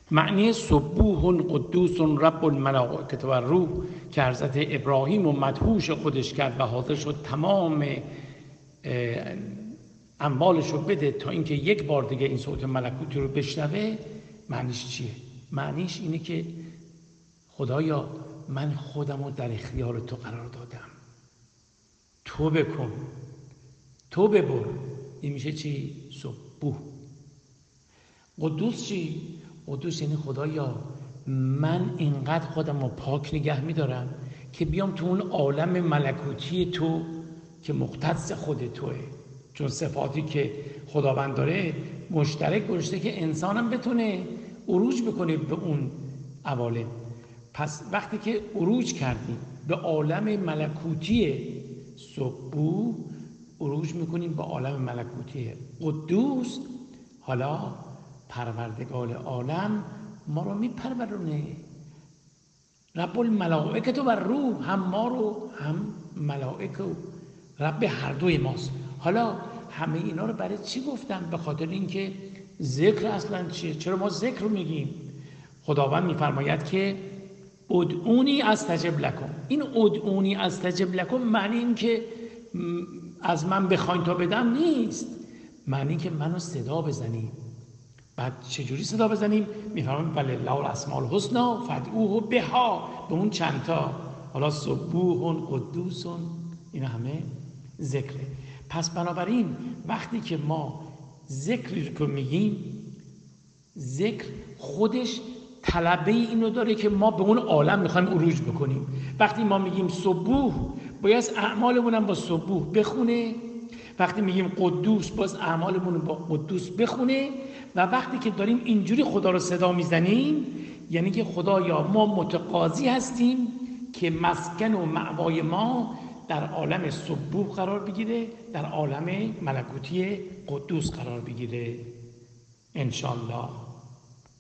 معنی سبوح قدوس رب الملائکه و الروح که حضرت ابراهیم و مدهوش خودش کرد و حاضر شد تمام اموالش رو بده تا اینکه یک بار دیگه این صوت ملکوتی رو بشنوه، معنیش چیه؟ معنیش اینه که خدایا من خودم رو در اختیار تو قرار دادم، تو بکن، تو ببر. این میشه چی؟ سبوح. قدوس چی؟ قدوس یعنی خدایا من اینقدر خودم رو پاک نگه میدارم که بیام تو اون عالم ملکوتی تو که مختص خود توه، چون صفاتی که خداوند داره مشترک گذاشته که انسانم بتونه عروج بکنه به اون عوالم. پس وقتی که عروج کردیم به عالم ملکوتی سبوح، عروج میکنیم به عالم ملکوتی قدوس، حالا پروردگار عالم ما رو میپرورونه. رب الملائکه و الروح، هم ما رو هم ملائکه و رب هر دوی ماست. حالا همه اینا رو برای چی گفتم؟ به خاطر اینکه ذکر اصلا چیه؟ چرا ما ذکر رو میگیم؟ خداوند میفرماید که ادعونی استجب لکم. این ادعونی استجب لکم معنی این که از من بخواین تا بدم نیست، معنی که منو صدا بزنیم. بعد چجوری صدا بزنیم؟ میفرمایم ولله الاسماء الحسنی فادعوه بها، به اون چندتا. حالا سبوح قدوس، اینا همه ذکره. پس بنابراین وقتی که ما ذکری رو میگیم، ذکر خودش طلبه اینو داره که ما به اون عالم میخوایم عروج بکنیم. وقتی ما میگیم سبوح، باید اعمالمون هم با سبوح بخونه. وقتی میگیم قدوس، باز اعمالمون با قدوس بخونه. و وقتی که داریم اینجوری خدا رو صدا میزنیم، یعنی که خدایا ما متقاضی هستیم که مسکن و مأوای ما در عالم سبوح قرار بگیره، در عالم ملکوتی قدوس قرار بگیره. انشالله.